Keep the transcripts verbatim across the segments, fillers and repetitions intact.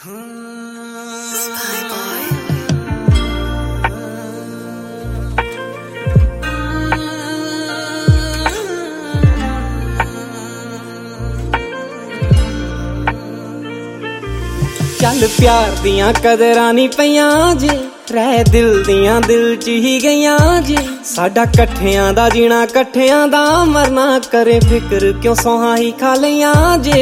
चल प्यार दियां कदरां नी पईयां जे रह दिल दियां दिल च ही गईयां जे साडा कट्ठियां दा जीना कट्ठियां दा मरना करे फिक्र क्यों सोहां ही खा लियां जे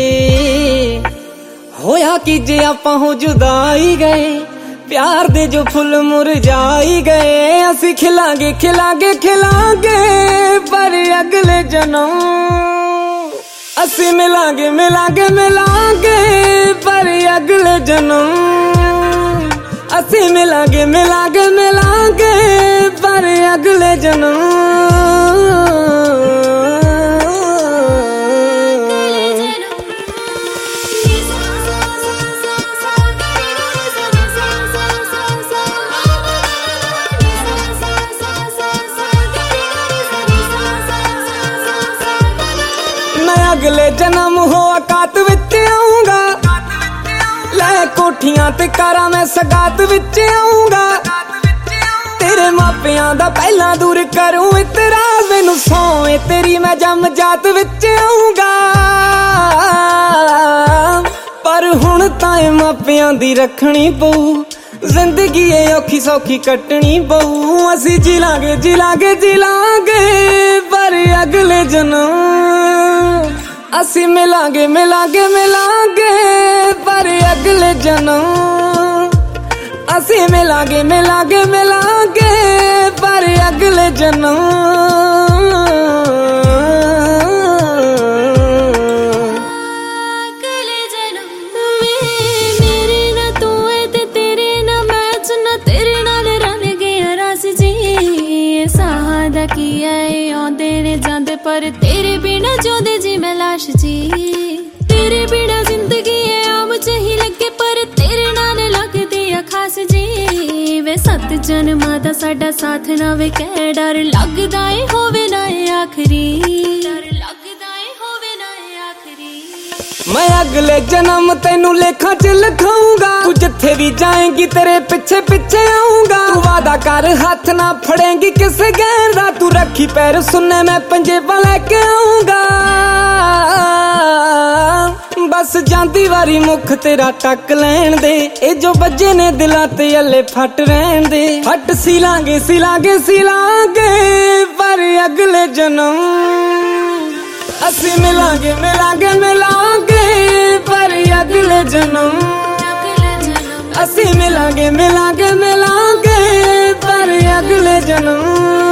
होया कि जे आपां हो जुदाई गए प्यार दे जो फुल मुरझाई गए असी खिलांगे खिलांगे खिलांगे पर अगले जन्म असी मिलांगे मिलांगे मिलांगे पर अगले जन्म असी मिलांगे मिलांगे मिलांगे पर अगले जन्म अगले जन्म हो औकात विच आऊंगा लै कोठियां ते कारां मैं सगात विच आऊंगा तेरे मापियां दा पहला दूर करूं इतराज मैनू सौए तेरी मैं जम जात विच आऊंगा पर हुण तां मापियां दी रखनी पऊ जिंदगी ए औखी सौखी कटनी पऊ असी जिलांगे जिलांगे जिलांगे पर अगले जन्म असी मिलांगे मिलांगे मिलांगे पर अगले जन्म असी मिलांगे मिलांगे मिलांगे पर अगले जन्म अगले जन्म मेरे ना तू है ते तेरे ना मैच ना तेरे नाल रल गया रस जी सादा किया आंदे ने जांदे पर तेरे बिना जोंदे जी मैं लाश जी तेरे बिना जिंदगी है आम ही लगे पर तेरे नाल लगदी आ खास जी वे सत जन्मां दा साडा साथ ना वे कह डर लगदा ए होवे ना ए आखरी डर लगदा ए होवे ना ए आखरी मैं अगले जन्म तेनू लेखा च लिखाऊंगा तू जिथे भी जाएंगी तेरे पिछे पिछे आऊंगा तू वादा कर हाथ ना फड़ेंगी किसे गैर दा तू रखी पैर सुनने मैं पंजेबा लेके आऊंगा बस जांदी वारी मुख तेरा टक लैन दे ए जो बज्जे ने दिलां ते अल्ले फट रहन दे फट सिलांगे सिलांगे सिलांगे पर अगले जन्म असी मिलांगे मिलांगे मिलांगे पर अगले जन्म असी मिलांगे मिलांगे मिलांगे पर अगले जन्म।